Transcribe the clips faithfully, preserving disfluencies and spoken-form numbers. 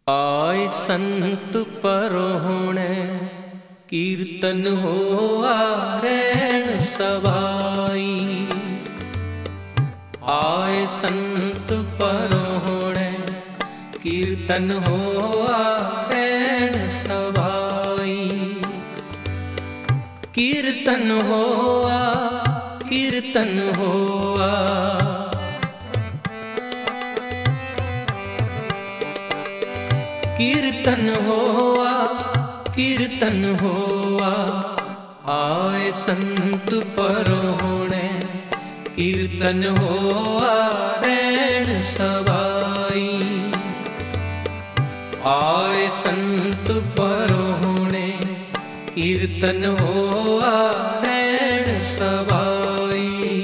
आए संत परोहणे कीर्तन होआ रैन सवाई। आए संत परोहणे कीर्तन होआ रैन सवाई। कीर्तन होआ कीर्तन होआ कीर्तन होआ कीर्तन होआ। आए संत परोहणे कीर्तन होआ रैन सवाई। आए संत परोहणे कीर्तन होआ रैन सवाई।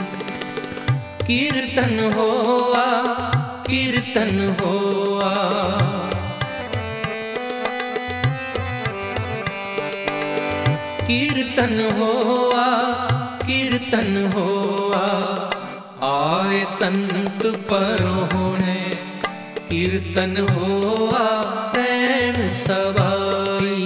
कीर्तन होआ कीर्तन होआ कीर्तन होआ कीर्तन होआ। आए संत परोहणे कीर्तन होआ रैन सवाई।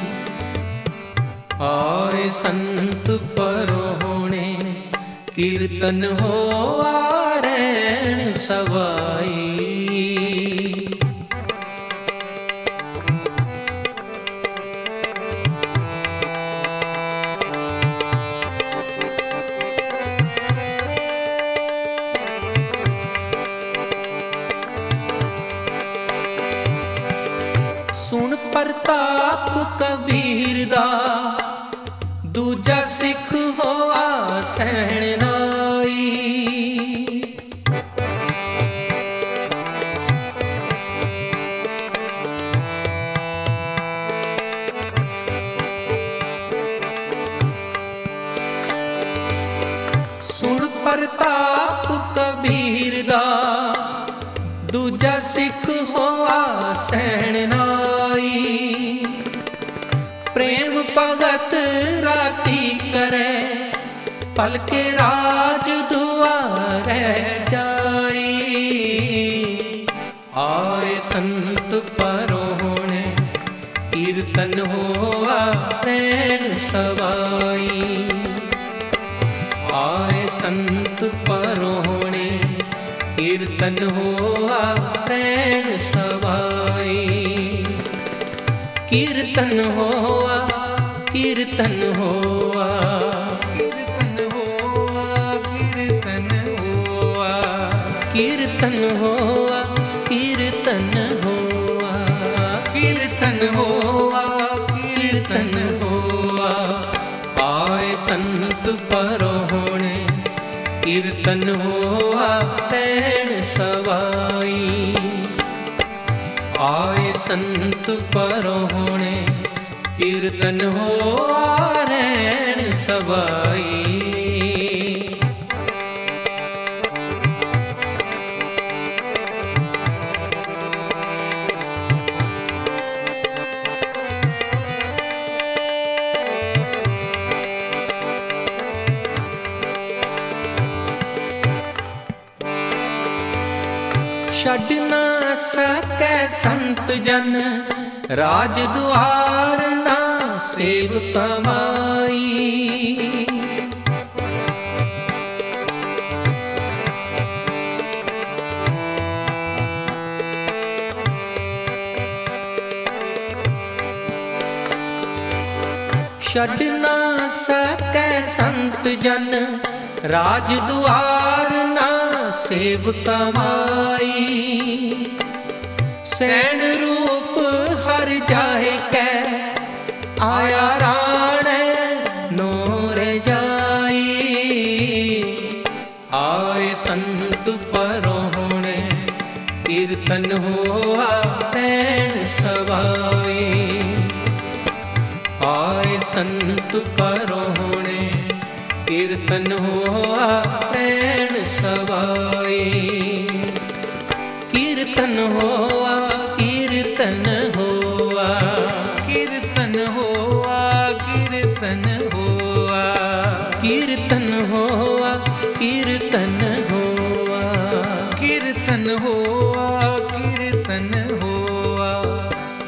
आए संत परोहणे कीर्तन होआ रैन सवाई। सुन प्रताप कबीर दा दूजा सिख होआ सैहनाई। सुन प्रताप कबीर दा दूजा सिख होआ सैहनाई। प्रेम भगत राती करे पलके राज दुआरे जाई। आए संत परोहणे कीर्तन होआ रैन सवाई। आए संत परोहणे कीर्तन होआ रैन सवाई। कीर्तन होआ कीर्तन होआ कीर्तन होआ कीर्तन होआ कीर्तन होआ कीर्तन होआ कीर्तन होआ कीर्तन होआ। आए संत परोहणे कीर्तन होआ रैन सवाई। आए संत परोहणे कीर्तन होआ रैन सवाई। छड़ ना सकै संत जन राज दुआर ना सेव कमाई। छड़ ना सकै संत जन राज दुआर ना सेव कमाई। सैन रूप हर जाए कै आया राणे नूर जाई। आए संत परोहणे कीर्तन होआ रैन सवाई। आए संत परोहणे कीर्तन होआ रैन सवाई। कीर्तन होआ कीर्तन होआ कीर्तन होआ कीर्तन होआ कीर्तन होआ कीर्तन होआ कीर्तन होआ कीर्तन होआ।